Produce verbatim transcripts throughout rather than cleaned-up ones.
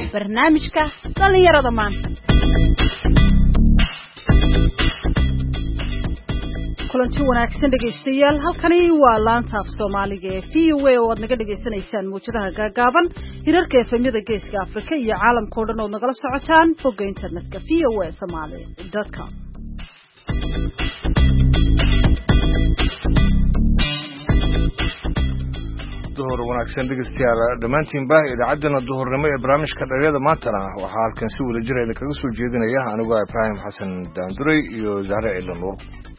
barnaamijka dhalinyarada maanta. kulanti wanaagsan dhageystayaal, halkani waa laanta af Soomaaliga ee V O A oo aad naga dhageysanaysaan muujadaha gaagaaban hirarka efemyada geeska Afrika iyo caalamka oo dhan oo nagala socotaan bogga internetka v o a somali dot com. duhur wanaagsan dhegeystayaal dhamaantiinba idaacadana duhurnimo ee barnaamijka dhalinyarada maantana waxaa halkan si wada jir ah kaga soo jeedinaya anigoo Ibrahim Xasan Daanduray iyo Zahra Ciidan Nuur.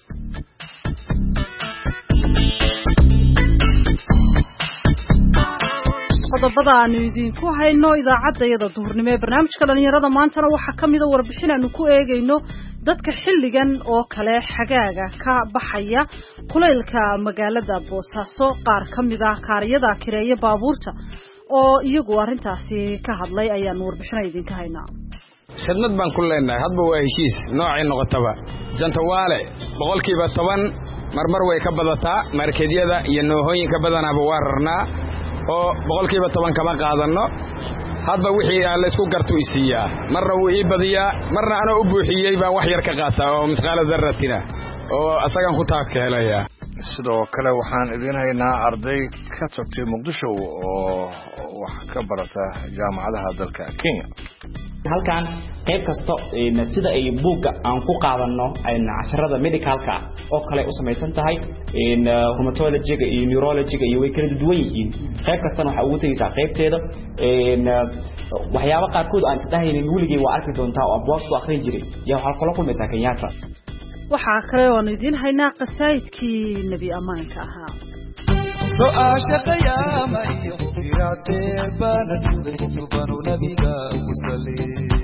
qodobada aanu idinku hayno idaacadayada duhurnimo ee barnaamijka dhalinyarada maantana waxaa ka mid ah warbixin aanu ku eegayno dadka xilligan oo kale xagaaga ka baxaya kulaylka magaalada Boosaaso, qaar ka mid ah kaariyada kireeya baabuurta oo iyagu arintaasi ka hadlay ayaan warbixin idinka haynaa. khidmad baan ku leenahay hadba waa heshiis noocii noqotaba jantawaale boqolkiiba toban marmar way ka badataa markeedyada iyo noohooyinka badanaaba waa rarnaa oo boqolkiiba toban kama qaadano hadba wixii aan la isku garto isiiyaa marna wuu ii badiyaa marna ana u buuxiyay baan wax yar ka qaataa oo misqaala darratina oo asagan ku taakaleeya. sidoo kale waxaan idin haynaa arday ka tagtay Muqdisho oo wax ka barata jaamacadaha dalka Kenya. halkan qayb kasto ee sida ay buugga aan ku qaadano ay casharada medicalka oo kale u samaysan tahay in rheumatology iyo neurology iyo way kala duwan yihiin. qayb kastana waxa ugu tagaysaa qaybteeda in waxyaabo qaar kood aan isdahaynin weligii waa arki doontaa oo boos ku akhrin jiray yaa waxa kala kulmaysaa Kenyatta. waxa kale oo aan idin haynaa qasaa'idkii nabi amaanka ahaa. su'aasha qiyaama iyo iraadee bana subhanu nabiga musalli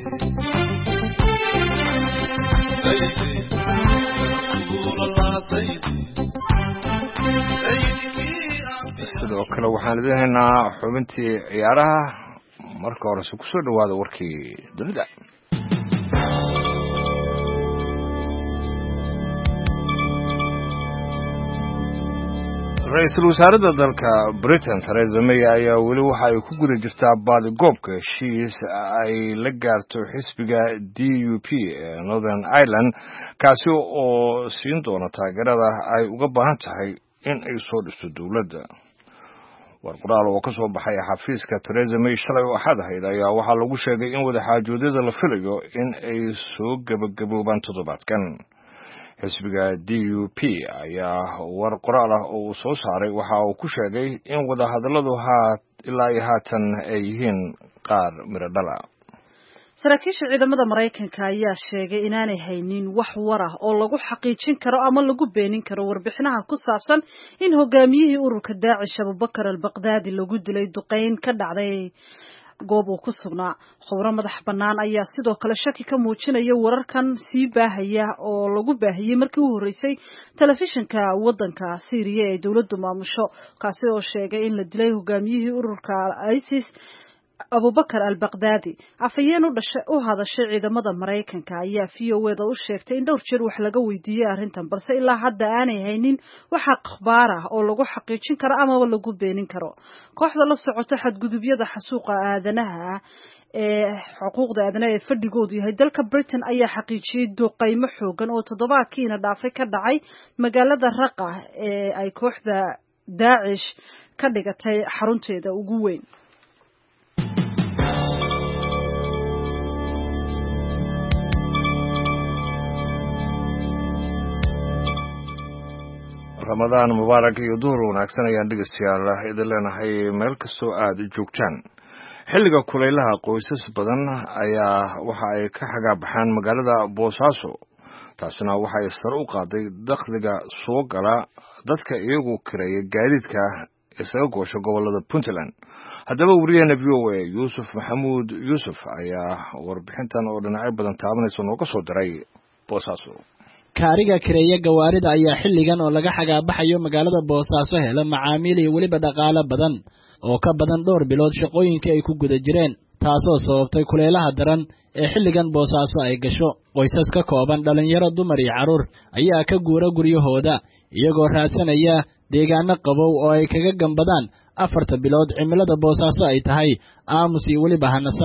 sidoo kale waxaan idin haynaa xubintii ciyaaraha. marka hore ku soo dhawaada warkii dunida. Ra'iisul Wasaarada dalka Britain Theresa May ayaa weli waxa ay ku guda jirtaa baadigoobka heshiis ay la gaarto xisbiga D U P ee Northern Ireland kaasi oo siin doona taageerada ay uga baahan tahay in ay soo dhisto dawladda. war qoraal oo ka soo baxay xafiiska Theresa May shalay oo axad ahayd ayaa waxaa lagu sheegay in wadaxaajoodada la filayo in ay soo gabagaboobaan toddobaadkan. xisbiga D U P ayaa war qoraal ah oo soo saaray waxa uu ku sheegay in wada hadalladu haat ilaa iyo haatan ay yihiin qaar miro dhal ah. saraakiisha ciidamada Mareykanka ayaa sheegay inaanay haynin wax war ah oo lagu xaqiijin karo ama lagu beenin karo warbixinaha ku saabsan in hogaamiyihii ururka Daacish Abu Bakr al-Baghdadi lagu dilay duqeyn ka dhacday goob uu ku sugnaa. khubaro madax bannaan ayaa sidoo kale shaki ka muujinaya wararkan sii baahaya oo lagu baahiyay markii uu horeysay telefishinka waddanka Syria ee dawladdu maamusho, kaasi oo sheegay in la dilay hogaamiyihii ururka ISIS Abu Bakr al-Baghdadi. afayeen u dhashay u hadashay ciidamada Mareykanka ayaa V O A da u sheegtay in dhowr jeer wax laga weydiiyay arrintan, balse ilaa hadda aanay haynin wax akhbaar ah oo lagu xaqiijin karo ama lagu beenin karo. kooxda la socota xadgudubyada xasuuqa aadanaha ee xuquuqda aadanaha ee fadhigoodu yahay dalka Britain ayaa xaqiijiyay duqeymo xoogan oo toddobaadkiina dhaafay ka dhacay magaalada Raqqa ee ay kooxda Daacish ka dhigatay xarunteeda ugu weyn. Ramadaan mubaarak iyo duhur wanaagsan ayaan dhegeystayaal idin leenahay meel kastoo aad joogtaan. xilliga kulaylaha qoysas badan ayaa waxa ay ka xagaabaxaan magaalada Boosaaso, taasina waxa ay sare u qaaday dakhliga soo gala dadka iyagu kireeya gaadiidka isaga goosha gobolada Puntland. haddaba wariyaha V O A Yuusuf Maxamuud Yuusuf ayaa warbixintan oo dhinacyo badan taabanaysa nooga soo diray Boosaaso. kaariga kireeya gawaarida ayaa xilligan oo laga xagaabaxayo magaalada Boosaaso hela macaamiil iyo waliba dhaqaale badan oo ka badan dhowr bilood shaqooyinka ay ku guda jireen, taasoo sababtay kuleelaha daran ee xilligan Boosaaso ay gasho. qoysas ka kooban dhalinyaro, dumar iyo caruur ayaa ka guura guryahooda iyagoo raadsanaya deegaano qabow oo ay kaga gambadaan afarta bilood cimilada Boosaaso ay tahay aamus iyo waliba hanasan.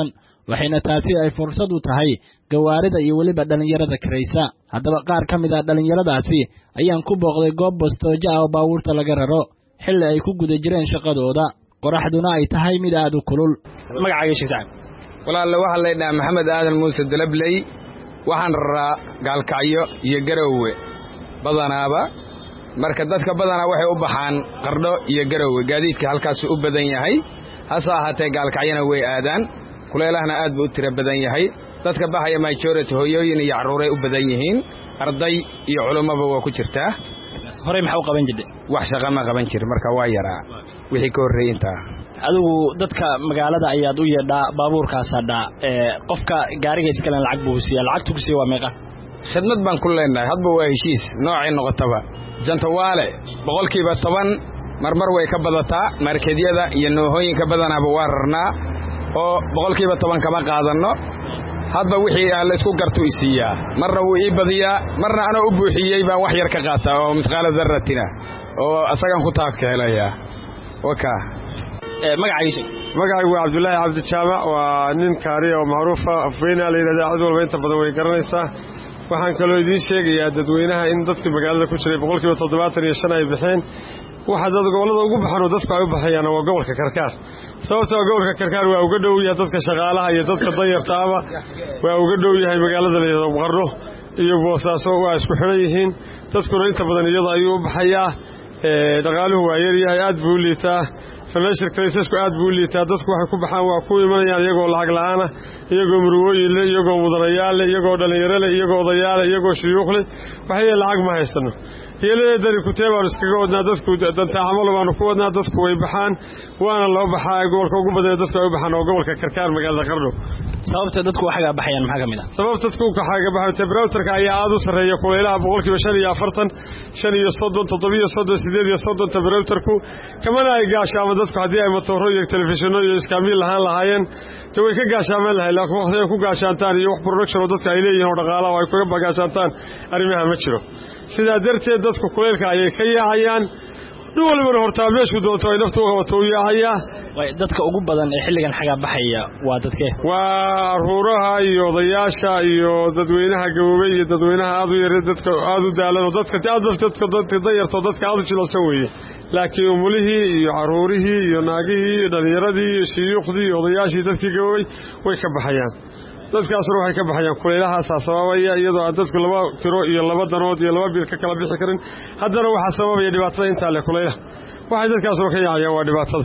waxayna taasi ay fursad u tahay gawaarida iyo weliba dhallinyarada kiraysa. haddaba qaar ka mid ah dhallinyaradaasi ayaan ku booqday goob bastoojo ah oo baabuurta laga raro xilli ay ku guda jireen shaqadooda, qoraxduna ay tahay mid aad u kulul. magacaaga sheekh walaalle waxaa laydhahaa maxamed aadan muuse dalabley, waxaan raraa gaalkacyo iyo garowe badanaaba. marka dadka badanaa waxay u baxaan qardho iyo garowe, gaadiidka halkaasuu u badan yahay. hase ahaatee gaalkacyana way aadaan, kuleelahana aad buu u tiro badan yahay. dadka baxaya majority hooyooyin iyo carruuray u badan yihiin, arday iyo culummaba waa ku jirtaa. horey maxaa u qaban jirtay? wax shaqa ma qaban jir, marka waa yaraa wixii ka horreeyay intaa. adigu dadka magaalada ayaad u yeedhaa, baabuurkaasaa dhaa ee qofka gaariga iskale lacag buu siiyaa, lacagtu ku siiya waa meeqa? khidmad baan ku leenahay, hadba waa heshiis noocay noqotaba. jantawaale boqolkiiba toban marmar way ka badataa, markedyada iyo noohooyinka badanaaba waa rarnaa oo boqolkiiba toban kama qaadanno. hadba wixii la isku gartu isiiyaa, marna wuu ii badiyaa, marna anoo u buuxiyey baan wax yar ka qaataa oo misqaala darratina oo asagan ku taabkeelaya. waka magacayga magacaygu waa cabdullaahi cabdi jaamac, waa nin kaariya oo macruufa, afweynaha la yidhahdaa, cid walba inta badan way garanaysaa. waxaan kaloo idiin sheegayaa dadweynaha in dadkii magaalada ku jiray boqolkiiba toddobaatan iyo shan ay baxeen. waxa dad gobollada ugu baxan oo dadku ay u baxayaan waa gobolka Karkaar. sababtoo gobolka Karkaar waa uga dhow yahay dadka shaqaalaha iyo dadka danyartaaba, waa uga dhow yahay magaalada la yiraahdo Qardho iyo Boosaaso, waa isku xiran yihiin. dadkuna inta badan iyada ayuu u baxayaa. ee dhaqaaluhu waa yar yahay, aad buu liitaa. financial crisis ku aad buu liitaa. dadku waxay ku baxaan waa ku imanayaan iyagoo lacag la'aan ah, iyagoo murwooyin leh, iyagoo mudanayaal leh, iyagoo dhalinyaro leh, iyagoo odayaal leh, iyagoo shuyuukh leh. waxay lacag ma haysano. yeeladeedani ku teebaan iskaga wadnaa, dadku danta camal baanu ku wadnaa. dadku way baxaan, waana loo baxaa. gobolka ugu badan dadku ay u baxaan oo gobolka Karkaar magaalada Qardho. sababta dadku waxay baxayaan maxaa kamid ah? sababta dadku waxay baxaan temperature-ka ayaa aad u sareeya, kuleelaha boqolkiiba shan iyo afartan, shan iyo soddon, toddoba iyo soddon, siddeed iyo soddon temperature-ku kamana ay gaashaamo. dadku haddii ay matooro iyo telefishinno iyo iskaamiil lahaan lahaayeen te way ka gaashaamaan lahayn, laakiin waxay ku gaashaantaan iyo wax production oo dadka ay leeyihiin oo dhaqaalaha ay kaga gaashaantaan arrimaha ma jiro. sidaa darteed dadku kuleelka ayay ka yaacayaan. dhin walibana hortaa meeshuu doonto ay naftu wato u yaacayaa. dadka ugu badan ee xilligan xagaa baxaya waa dadkee? waa aruuraha iyo odayaasha iyo dadweynaha gaboobay iyo dadweynaha aad u yar, dadka aad u daalan oo dadka aad dadka dadka danyarto dadka aad u jilicsan weeye. laakiin umulihii iyo caruurihii iyo naagihii iyo dhalinyaradii iyo shuyuukhdii iyo odayaashii dadkii gaboobay way ka baxayaan. dadkaasuna waxay ka baxayaan kuleelahaasaa sababaya, iyadoo aan dadku laba tiro iyo laba danood iyo laba bil ka kala bixi karin. haddana waxaa sababaya dhibaatada intaa leh kuleelaha. waxay dadkaasuna ka yaacayaan waa dhibaatada.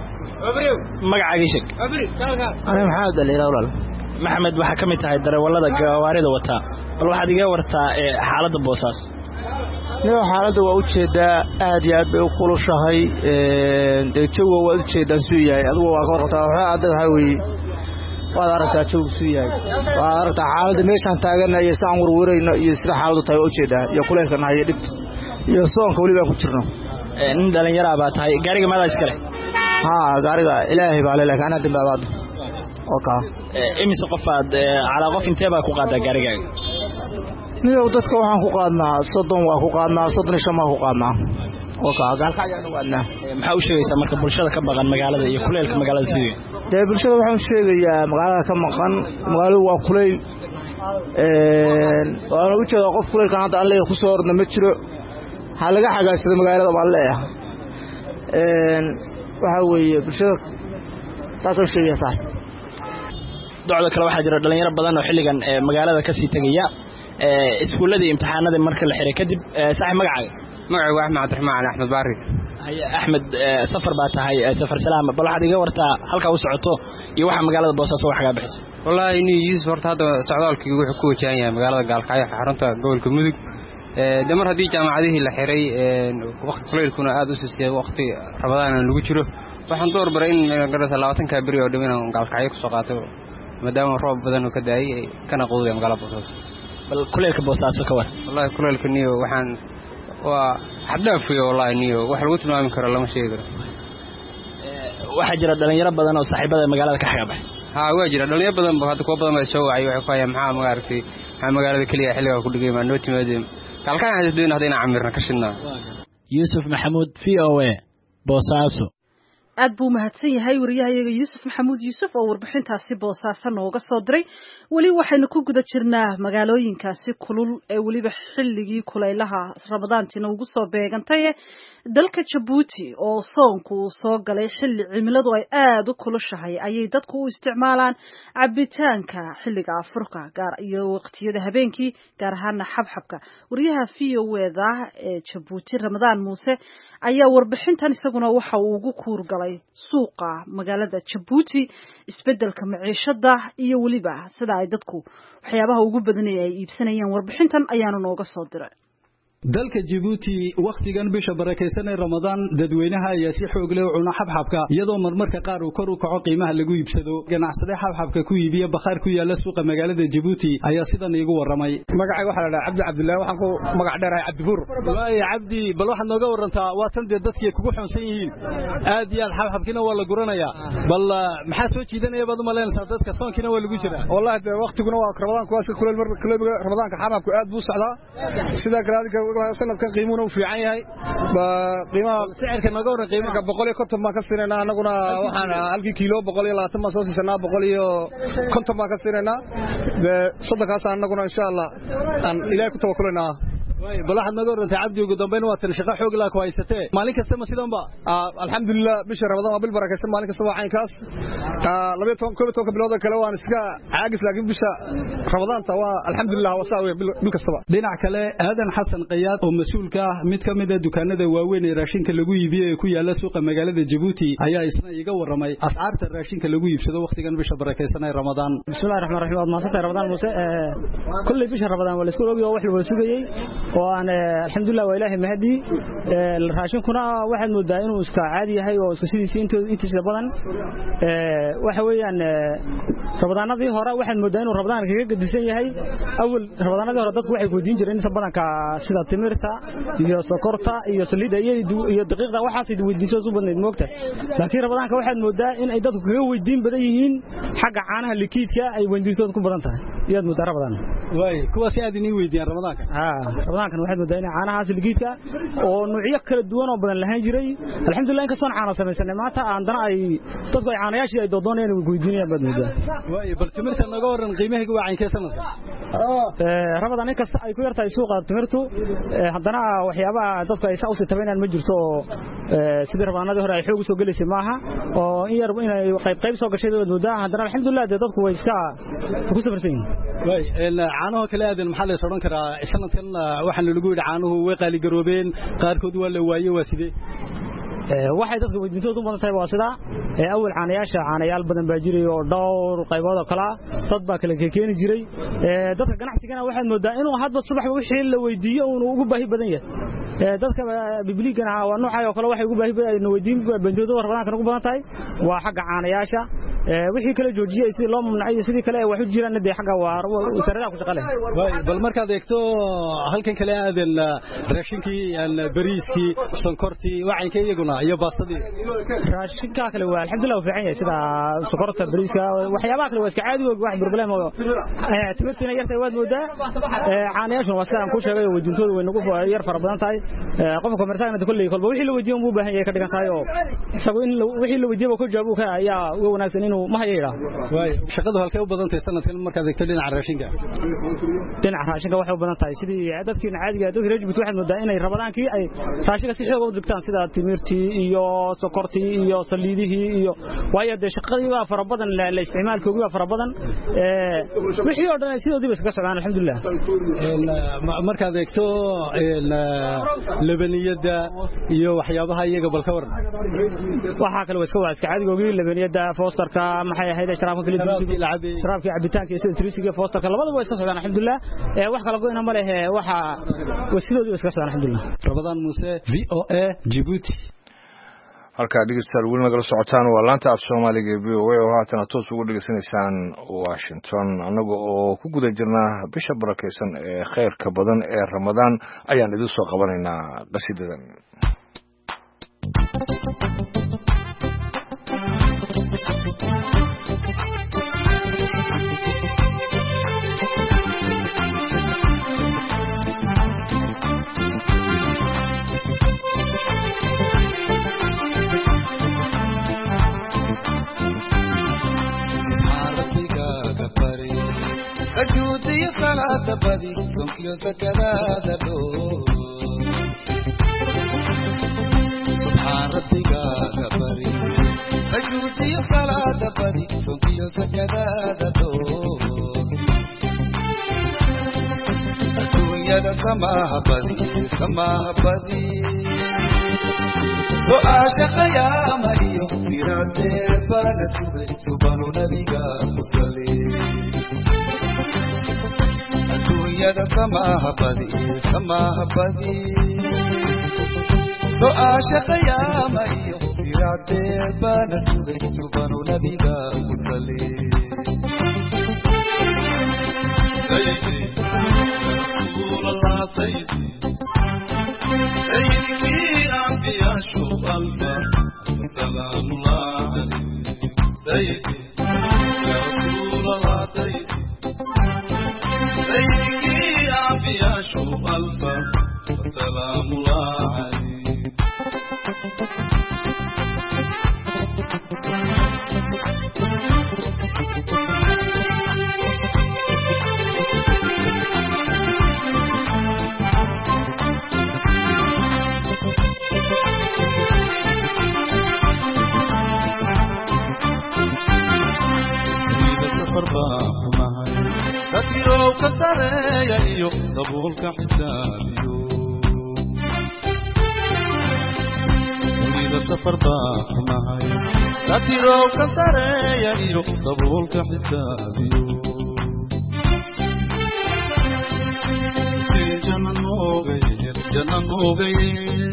magacaaga sheeg. ana maxamed aliila walaal. maxamed waxaa ka mid tahay darawallada gawaarida wataa, bal waxaad iga wartaa xaaladda Boosaaso. niyo xaaladda waa u jeedaa aad iyo aad bay u kulushahay. dee jawiga waa u jeedaan suu yahay, adigu waa ka warqabtaa. waxaa adda waxaa weeye waad aragtaa jawigu suu yahay, waad aragtaa xaaladda meeshaan taagana iyo saan warwarayno iyo sida xaaladdu tahay waa u jeedaa, iyo kuleelkana iyo dhibta iyo soonka weli baan ku jirno. nin dhalinyaraa baa tahay, gaariga maadaa iskale? haa gaariga ilaahay baa le, laakiin anaa dambaabaada oo kaa. imise qofaad calaa qof intee baa ku qaadaa gaarigaaga? niyow dadka waxaan ku qaadnaa soddon, waa ku qaadnaa soddon iyo shan baan ku qaadnaa oo kaa. gaalkacyaan u aadnaa. maxaa u sheegaysaa marka bulshada ka baqan magaalada iyo kuleelka magaalada sidii? dee bulshada waxaan sheegayaa magaalada ka maqan, magaaladu waa kuleyl. waana u jeedaa qof kuleylkan hadda aan leeyahay ku soo ordna ma jiro. ha laga xagaagsado magaalada baan leeyahay. waxaa weeye bulshada taasoo sheegaya sax. docda kale waxaa jira dhalinyaro badan oo xilligan magaalada ka sii tegaya iskuuladii imtixaanada marka la xiray kadib. saaxiib magacaaga? magacaygu Axmed Cabdiraxmaan Axmed Baari. haye Axmed, safar baa tahay, safar salaam, bal waxaad iga wartaa halka u socoto iyo waxa magaalada Boosaaso wax kaga bixiso. wallahi inuu yiis horta hadda socdaalkii wuxuu ku wajahan yahay magaalada Gaalkacyo xarunta gobolka Mudug. ee damar hadii jaamacadihii la xiray waqti kuleelkuna aad u sii waqti Ramadaan lagu jiro, waxaan door baray in garasa labaatan ka bari oo dhiman Gaalkacyo ku soo qaato maadaama roob badan uu ka daayay kana qowday magaalada Boosaaso. bal kuleelka Boosaaso ka war? wallahi kuleelka niyo waxaan waa xadaafiyo wallahi niyo wax lagu tilmaami karo lama sheegi karo. waxaa jira dhalinyaro badan oo saaxiibada magaalada ka xaga baxay. haa waa jira dhalinyaro badan oo hadda kuwa badan ay soo wacay waxay ku hayaan maxaa maartay maxaa magaalada kaliya xilliga ku dhigay ma noo timaadeen kalkaan hadda doon hadayna camirna ka shidnaa. Yusuf Maxamuud, V O A, Boosaaso. aad buu mahadsan yahay wariyahayaga Yuusuf Maxamuud Yuusuf oo warbixintaasi boosaasan nooga soo diray wali waxaynu ku guda jirnaa magaalooyinkaasi kulul ee waliba xilligii kulaylaha Ramadaantina ugu soo beegantay dalka Djibouti oo soonku soo galay xilli cimiladu ay aad u kulushahay ayay dadku u isticmaalaan cabitaanka xilliga afurka gaar iyo waqtiyada habeenkii gaar ahaan xabxabka wariyaha V O A da ee Djibouti Ramadaan Muuse ayaa warbixintan isaguna waxa uu ugu kuur galay suuqa magaalada Djibouti isbedelka maciishada iyo waliba sida ay dadku waxyaabaha ugu badan ay iibsanayaan warbixintan ayaanu nooga soo diray dalka Djibouti waqtigan bisha barakeysan ee Ramadaan dadweynaha ayaa si xoog leh u cuna xabxabka iyadoo marmarka qaar uu kor u kaco qiimaha lagu iibsado ganacsade xabxabka ku iibiya bakhaar ku yaala suuqa magaalada Djibouti ayaa sidan iigu waramay magacayga waxa la dhahaa Cabdi Cabdullaahi waxaan ku magac dheerahay Cabdi Buur waay Cabdi bal waxaad nooga warantaa waa tan dadkii kugu xunsan yihiin aad iyo aad xabxabkina waa la guranayaa bal maxaa soo jiidanaya baad u maleynaysaa dadka soonkina waa lagu jiraa wallahi waqtiguna waa Ramadaan kuwaas kuleel mar kuleel Ramadaanka xabxabku aad buu socdaa sida garaadka sanadkan qiimuhu uu fiican yahay ba qiimaha sicirka naga waran qiimaha boqol iyo konton ma ka siinayna anaguna waxaan halkii kiilo boqol iyo labaatan ma soo siisanaa boqol iyo konton ma ka siinayna de sadaqaas anaguna insha Allah aan ilaahay ku tawakkalnaa way bal waxaad naga warantaa Cabdi ugu dambeyn waa tan shaqo xoog la ku haysatay maalin kasta ma sidan ba alxamdulillah bisha Ramadaan waa bil barakeysan maalin kasta waa caynkaas laba iyo toban bilood kale waan iska caagis laakiin bisha Ramadaan ta waa alxamdulillah wasaawi bil kasta dhinac kale aadan xasan qiyaad oo mas'uulka ah mid ka mid ah dukaanada waaweyn ee raashinka lagu iibiyo ee ku yaala suuqa magaalada Djibouti ayaa isna iga waramay ascaarta raashinka lagu iibsado waqtigan bisha barakeysan ee Ramadaan bismillaahir rahmaanir rahiim ma santa Ramadaan Muuse kulli bisha Ramadaan wala isku ogiyo wax la sugayay oo aan alxamdulillah waa ilaahay mahdi raashinkuna waxaad moodaa inuu iska caadi yahay oo iska sidiisii intiisa badan ee waxa weeyaan Ramadaanadii hore waxaad moodaa inuu Ramadaan kaga gadisan yahay awal Ramadaanadii hore dadku waxay goodin jireen inta badan ka sida timirta iyo sokorta iyo saliida iyo daqiiqda waxaas ay weydiiso soo badneed moogta laakiin Ramadaanka waxaad moodaa in ay dadku kaga weydiin badan yihiin xagga caanaha likiidka ay weydiiso ku badan tahay iyad moodaa Ramadaan way kuwa si aad inii weydiiyaan Ramadaanka ha Ramadaanka waxaad moodaa in caanahaas likiidka oo nuucyo kala duwan oo badan lahayn jiray alxamdulillah in ka soo caano sameeysanay maanta aandana ay dadku ay caanayaashii ay doodonayeen way weydiinayaan bad moodaa way bal timirta naga waran qiimaheega waa caynka sanadka ee Ramadaan in kasta ay ku yartahay suuqa timirtu haddana waxyaabaha dadku ay saawsi tabeynaan ma jirto sidii Ramadaanadii hore ay xoog soo galeysay maaha oo in yar inay qayb qayb soo gashay moodaa haddana alxamdulillah dadku way iska ku safarsan way in caanaha kale aadan maxaa la soo karaa sanadkan waxaan lagu yiri caanuhu way qaali garoobeen qaarkood waa la waayay waa sidee waxay dadku weydiintoodu badan tahay waa sida ee awal caanayaasha caanayaal badan baa jiray oo dhowr qaybood oo kala dad baa kala keeni jiray ee dadka ganacsigana waxaad moodaa inuu hadba subax wixii la weydiiyo uu ugu baahi badan yahay ee dadka bibliigana waa noocaay oo kale waxay ugu baahi badan weydiin bentoodu Ramadaanka ugu badan tahay waa xagga caanayaasha ee wixii kala joojiyay sidii loo mamnuucay sidii kale wax u jiraan dee xagga waa wasaaradda ku shaqale bal markaad eegto halkan kale aadan raashinkii aan bariiskii sonkortii wacanka iyaguna iyo baastadii raashinka kale waa alxamdulillah fiican yahay sida sokorta bariiska waxyaabaha kale waa iska caadi wax problem oo timirtina yartay waad moodaa caanayaashuna waa sidaan ku sheegay weydiintoodu way nagu yar fara badan tahay qofka komersaanada kulli kolba wixii la weydiiyo uu baahan yahay ka dhigan tahay oo isagu in wixii la weydiiyo ku jawaabo ka ayaa ugu wanaagsan inuu ma hayra way shaqadu halkay u badan tahay sanadkan markaad eegto dhinaca raashinka dhinaca raashinka waxay u badan tahay sidii dadkiina caadiga dadka reer Djibouti waxaad moodaa inay Ramadaankii ay raashinka si xoog u digtaan sida timirtii iyo sokortii iyo saliidihii iyo waayo de shaqadii waa fara badan la isticmaalkoodu waa fara badan ee wixii oo dhan sidoo dib iska socdaan alxamdulillah markaad eegto labaniyada iyo waxyaabaha iyaga bal ka waran waxa kale waa iska waa iska caadiga ogi labaniyada fosterka maxay ahayd sharaabka kala duwan lacabay sharaabka cabitaanka iyo trisiga fosterka labadaba waa iska socdaan alxamdulillah ee wax kala go'ina ma leh waxa wasidoodu iska socdaan alxamdulillah Ramadaan Muuse V O A Djibouti halka dhegeystayaal weli nagala socotaan waa laanta af Soomaaliga ee V O A oo haatan toos ugu dhageysanaysaan Washington anaga oo ku guda jirnaa bisha barakeysan ee khayrka badan ee Ramadaan ayaan idin soo qabanaynaa qasiidadan badi sonkiyo sakadaada dhoo subxaan rabbigaaga bari sujuudiyo salaada badi sonkiyo sakadaada dhoo adduunyada samaaha badi samaaha badi su'aasha qiyaama iyo siraadeed baana sugay subanu nabiga ku salli adduunyada samaaha badi samaaha badi su'aasha qiyaama iyo siraadeed baana sugay subanu nabiga ku salli sayyidi rasuulallah sayyidi sayyidi anbiya shuqalba salaam allah sayyidi ya rasuulallah sayyidi sayyidi anbiya shuqalba salaam allah Satiro kasareya iyo sabulka xisaabiyo Unida safar baa kumahay Satiro kasareya iyo sabulka xisaabiyo Jana noogaye jana noogaye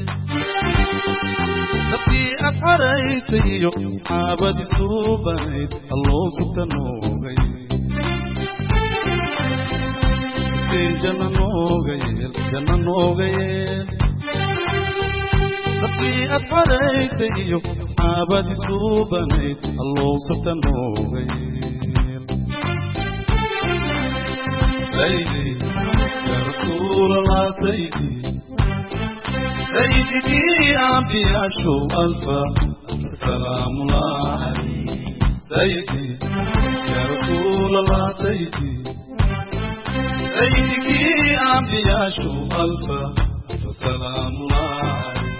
Sabti afharayta iyo xaabadi suubayd alloo sugta noogaye jana noogaye jana noogaye sabtii aad xoraytay iyo xaabadi suubanayd alloo sabta noogaye saydi ya rasuulallah saydi sayyidii anbiyaashu alfa salaamullah alayhi saydi ya rasuulallah saydi سيدك أنبياء ألفا فسلام الله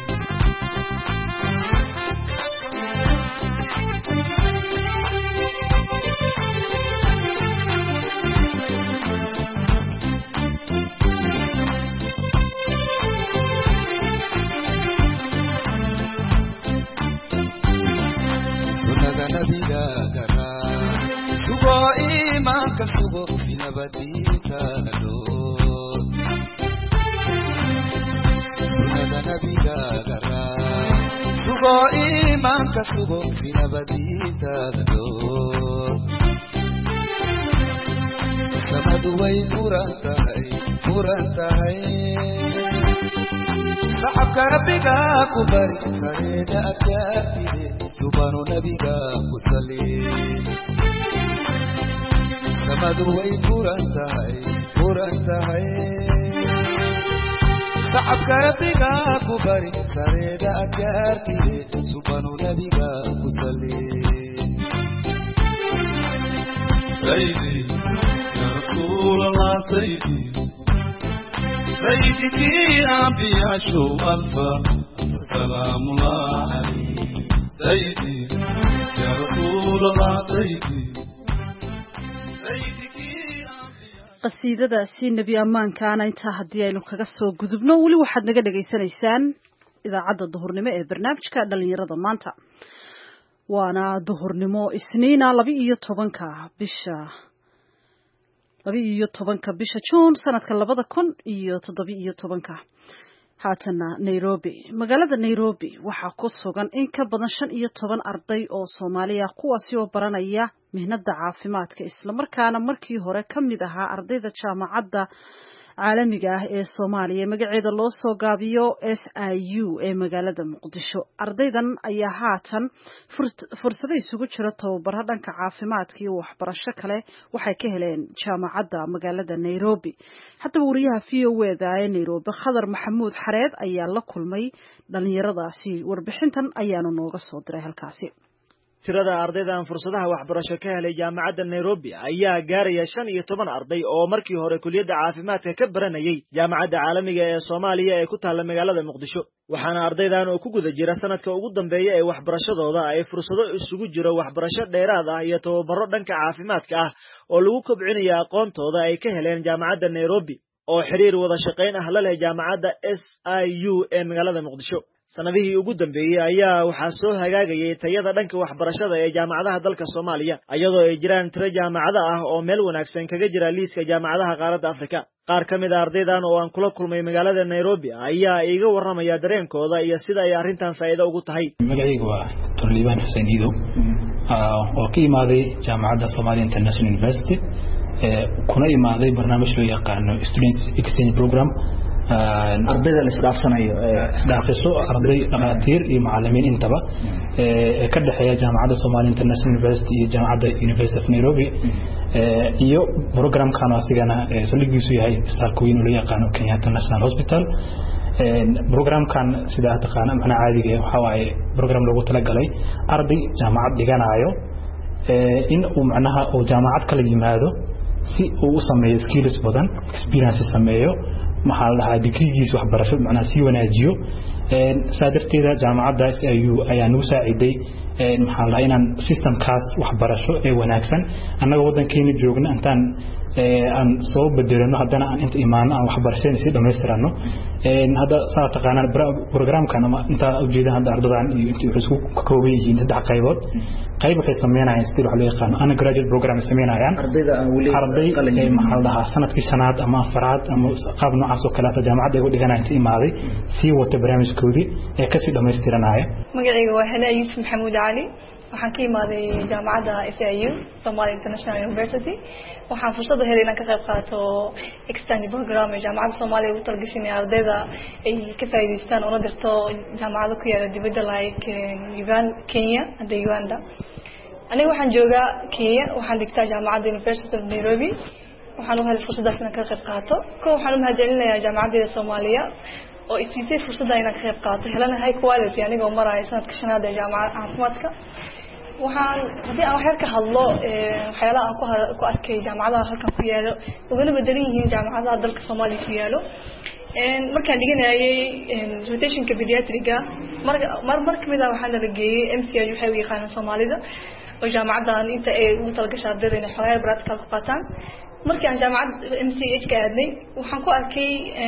سنة نبينا قرى سبو إيمانك سبو في نبديك sugo iimaanka sugo sinabadiitaada dhoo samadu way furan tahay furan tahay shacabka rabbiga ku bari sareeda adkaafide subanu nabiga ku sali samadu way furan tahay furan tahay shacabka rabbiga ku bari sareeda adkaartide subanu nabiga ku sali saydi ya rasuulallah saydi sayyidiki anbiyaashu alfa salaamullah alayhi saydi ya rasuulallah saydi qasiidadaasi nebi ammaankaana intaa haddii aynu kaga soo gudubno weli waxaad naga dhegaysanaysaan idaacadda duhurnimo ee barnaamijka dhalinyarada maanta waana duhurnimo isniina laba iyo tobanka bisha laba iyo tobanka bisha juun sanadka labada kun iyo toddoba iyo tobanka haatana Nairobi magaalada Nairobi waxaa ku sugan in ka badan shan iyo toban arday oo Soomaaliya kuwaasi oo baranaya mihnada caafimaadka isla markaana markii hore ka mid ahaa ardayda jaamacadda caalamiga ah ee Soomaaliya magaceeda loo soo gaabiyo S I U ee magaalada Muqdisho ardaydan ayaa haatan fursado isugu jira tababar dhanka caafimaadka iyo waxbarasho kale waxay ka heleen jaamacadda magaalada Nairobi haddaba wariyaha V O A da ee Nairobi Khadar Maxamuud Xareed ayaa la kulmay dhalinyaradaasi warbixintan ayaanu nooga soo diray halkaasi tirada ardayda aan fursadaha waxbarasho ka helay jaamacadda Nairobi ayaa gaaraya shan iyo toban arday oo markii hore kuliyadda caafimaadka ka baranayay jaamacadda caalamiga ee Soomaaliya ee ku taalla magaalada Muqdisho waxaana ardaydan oo ku guda jira sanadka ugu dambeeya ee waxbarashadooda ay fursado isugu jiro waxbarasho dheeraad ah iyo tababaro dhanka caafimaadka ah oo lagu kobcinayo aqoontooda ay ka heleen jaamacadda Nairobi oo xiriir wada shaqayn ah la leh jaamacadda S I U ee magaalada Muqdisho sanadihii ugu dambeeyay ayaa waxaa soo hagaagayay tayada dhanka waxbarashada ee jaamacadaha dalka Soomaaliya iyadoo ay jiraan tiro jaamacado ah oo meel wanaagsan kaga jira liiska jaamacadaha qaaradda Afrika qaar ka mid ah ardaydan oo aan kula kulmay magaalada Nairobi ayaa iiga waramaya dareenkooda iyo sida ay arrintan faa'iido ugu tahay magacaygu waa Turliban Hussein Ido oo ka imaaday jaamacadda Somalia International University kuna imaaday barnaamij loo yaqaano Students Exchange Program ardayda la isdhaafsanayo isdhaafso arday dhaqaatiir iyo macallimiin intaba ee ka dhaxeeya jaamacadda Somalia International University iyo jaamacadda University of Nairobi iyo programkan asigana saldhigiisu yahay isbitaalka weyn oo loo yaqaano Kenyatta National Hospital programkan sida taqaana macna caadiga waxa waaye program lagu talagalay arday jaamacad dhiganayo in uu macnaha oo jaamacad kala yimaado si uu u sameeyo skills badan experience sameeyo maxaa la dhahaa digrigiis waxbarasho macnaha si wanaajiyo ee saadarteeda jaamacadda S I U ayaa noo saaciday ee maxaa la inaan system kaas waxbarasho ee wanaagsan annaga wadankeena joogna intaan ee aan soo bedelano hadana aan inta iimaan aan waxbarashada si dhameystirano ee hada saa taqaanaan programkan ama inta ujeedada hada ardadan iyo inta isku ka kooban yihiin saddex qaybood qayb waxay sameynayaan sidii wax loo yaqaan ana graduate program sameynayaan ardayda aan wali arday ee maxaa la dhahaa sanadkii shanaad ama afraad ama qaab noocaas oo kale ah jaamacadda ay u dhiganayaan inta imaaday si wata barnaamijkoodii ee ka sii dhameystiranaya magacaygu waa Hana Yusuf Maxamuud Ali waxaan ka imaaday jaamacadda S I U Somalia International University waxaan fursad u helay inaan ka qayb qaato extended program ee jaamacadda Soomaaliya ugu talgashay ardayda ay ka faa'iideystaan oo dirto jaamacado ku yaala dibadda like Uganda Kenya and Uganda aniga waxaan joogaa Kenya waxaan dhigtaa jaamacadda University of Nairobi waxaan u helay fursadaas inaan ka qayb qaato ko waxaan u mahadcelinayaa jaamacadda Soomaaliya oo isii fursada inaan ka qayb qaato helana high quality aniga oo maray sanadka shanaad ee jaamacadda caafimaadka waxaan hadii aan wax ka hadlo waxyaalaha aan ku ku arkay jaamacadaha halkan ku yaalo ugana bedelan yihiin jaamacadaha dalka Soomaaliya ku yaalo een markaan dhiganayay rotationka pediatriga mar mar kamid ah waxaan rageeyay M C H waxay u yaqaanaan Soomaalida oo jaamacaddan inta ay ugu talgashay ardayda inay xoolaha practical ku qaataan markii aan jaamacadda M C H ka aadnay waxaan ku arkay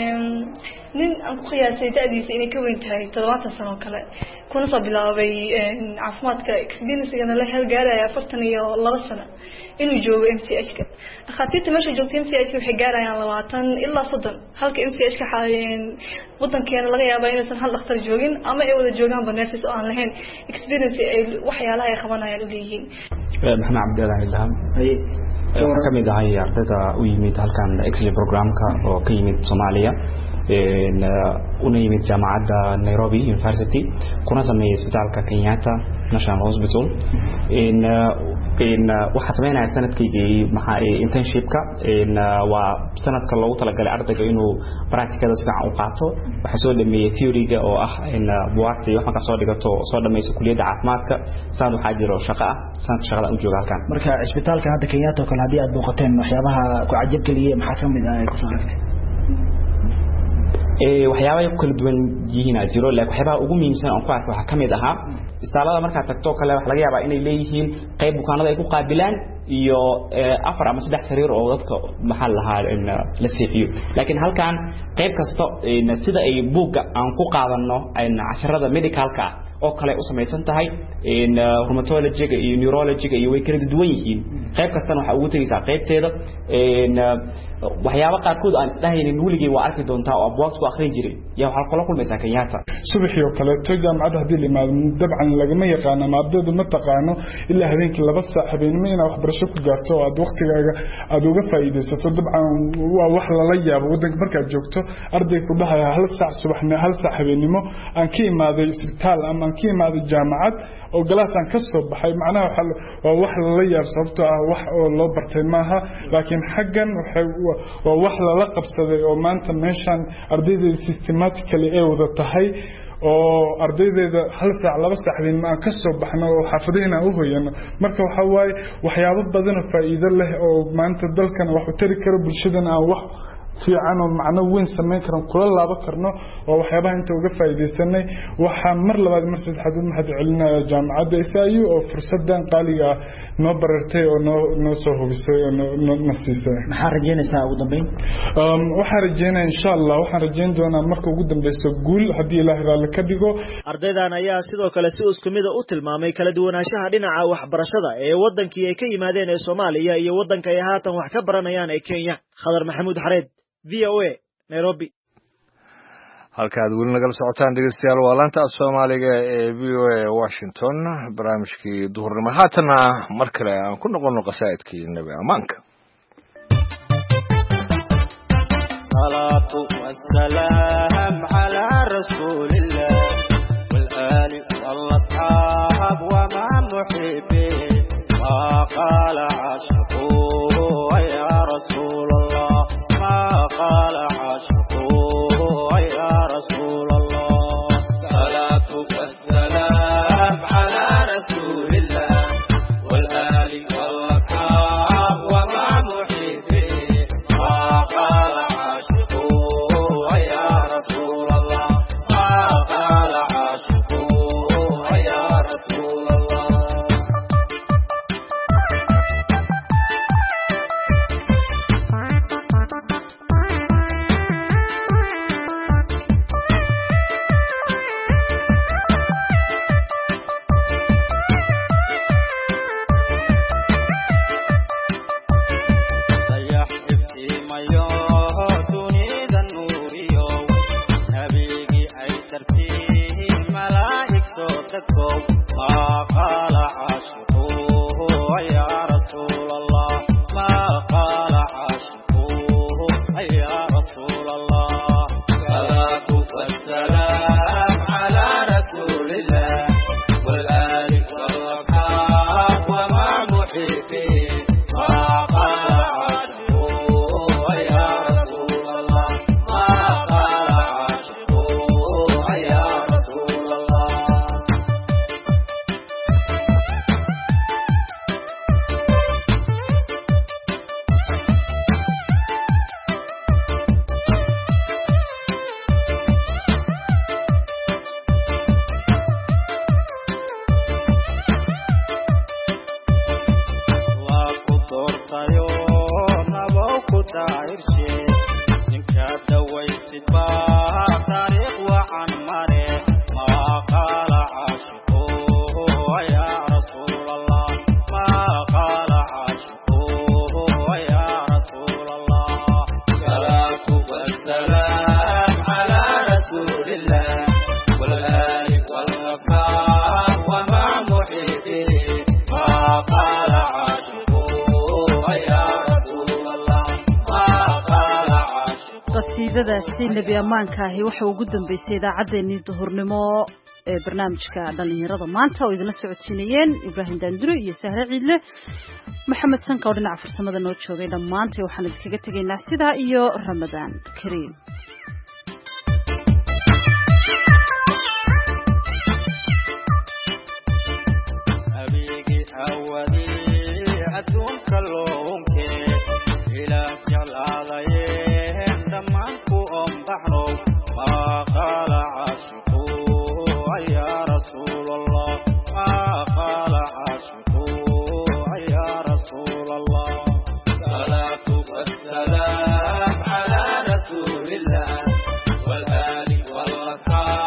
nin aan ku qiyaasay da'diisa inay ka weyn tahay toddobaatan sano kale kuna soo bilaabay caafimaadka experience-gana la hel gaaraya afartan iyo laba sano inuu joogo M C H ka dhakhaatiirta meesha joogtay M C H ka waxay gaarayaan labaatan ilaa soddon halka M C H ka xaayeen wadankeena laga yaabaa inaysan hal dhakhtar joogin ama ay wada joogaan nurses oo aan lahayn experience ay waxyaalaha ay qabanayaan u leeyihiin maxamed cabdilaahi ilham ka mid ahay ardayda u yimid halkan excellent programka oo ka yimid Soomaaliya een una yimid jaamacadda Nairobi University kuna sameeyay isbitaalka Kenyatta National Hospital in in waxa sameynaya sanadkii maxaa internshipka in waa sanadka loogu talagalay ardayga inuu practicada si fiican u qaato waxa soo dhameeyay theory-ga oo ah in buugta waxa ka soo dhigato soo dhameeyay kulliyadda caafimaadka sanad waxa jiro shaqo ah sanadka shaqada u jooga halkan marka isbitaalka hadda Kenyatta oo kale hadii aad booqateen waxyaabaha ku cajab galiyay maxaa kamid ah ay ku soo aragtay ee waxyaabaha kala duwan yihiin jiro laakiin waxyaabaha ugu muhiimsan oo ku arko waxa kamid aha isbitaalada marka tagto kale wax laga yaabaa inay leeyihiin qayb bukaanada ay ku qaabilaan iyo afar ama saddex sariir oo dadka maxal lahaa in la siixiyo laakiin halkan qayb kasto sida ay buugga aan ku qaadano ay casharada medicalka oo kale u sameeysan tahay in rheumatology-ga iyo neurology-ga iyo way kala duwan yihiin qayb kastana waxa ugu tagaysaa qaybteeda in waxyaabo qaarkood aan isdhahayn wuligii waa arki doontaa oo abwaaq ku akhrin jiray yaa waxa kala kulmaysaa Kenyatta subaxii oo kale jaamacadda hadii la imaado dabcan lagama yaqaan ama ardaydu ma taqaano ilaa habeenkii laba saac habeenimo inaad waxbarasho ku gaarto oo aad waqtigaaga aad uga faa'iideysato dabcan waa wax la yaabo wadanka markaad joogto arday ku dhahaya hal saac subaxnimo hal saac habeenimo aan ka imaaday isbitaal ama aan ka imaaday jaamacad oo galaas aan ka soo baxay macnaha waa wax la yaab sababtoo ah wax oo loo bartay maaha laakiin xaggan waxay waa wax la qabsaday oo maanta meeshan ardayda systematically ay wada tahay oo ardaydeeda hal saac laba saac habeenimo aan ka soo baxno oo xaafadaheenna aan u hoyano marka waxaa waaye waxyaabo badan oo faa'iido leh oo maanta dalkan wax u tari karo bulshadana aan wax fiican oo macno weyn sameyn karan kula laaban karno oo waxyaabaha inta uga faa'iideysanay waxaan mar labaad mar saddexaad u mahad celinayaa jaamacadda S I U oo fursadan qaaliga ah noo barartay oo noo noo soo hubisay oo noo na siisay. maxaa rajeynaysaa ugu dambeyn? waxaan rajeynayaa insha Allah waxaan rajeyn doonaa marka ugu dambeyso guul haddii Ilaahay raali ka dhigo. ardaydan ayaa sidoo kale si isku mid ah u tilmaamay kala duwanaanshaha dhinaca waxbarashada ee wadankii ay ka yimaadeen ee Soomaaliya iyo wadanka ay haatan wax ka baranayaan ee Kenya. Khadar Maxamuud Xareed, V O A, Nairobi. halkaad weli nagala socotaan dhegeystayaal waa laanta Soomaaliga ee V O A Washington barnaamijkii duhurnimo haatana mar kale aan ku noqono qasaa'idkii Nabi Amaanka. salatu wassalaam ala rasulillah wal ali wal ashab wa ma muhibbi wa qala ashqu ya rasulullah ma qala ashqu يا رسول الله صلاة والسلام على رسول الله والآل والأصحاب ومع محبه ما قال عاشقوه يا رسول الله ما قال عاشقوه يا رسول الله qasiidadaasi Nabi Amaanka ahi waxa ugu dambeysay idaacadeennii duhurnimo ee barnaamijka dhalinyarada maanta oo idin la socodsiinayeen Ibrahim Dandure iyo Sahra Ciidle Maxamed Sanka oo dhinaca farsamada noo joogay dhamaantii waxaan idinkaga tegaynaa sidaa iyo Ramadaan Kariim. والآل والأصحاب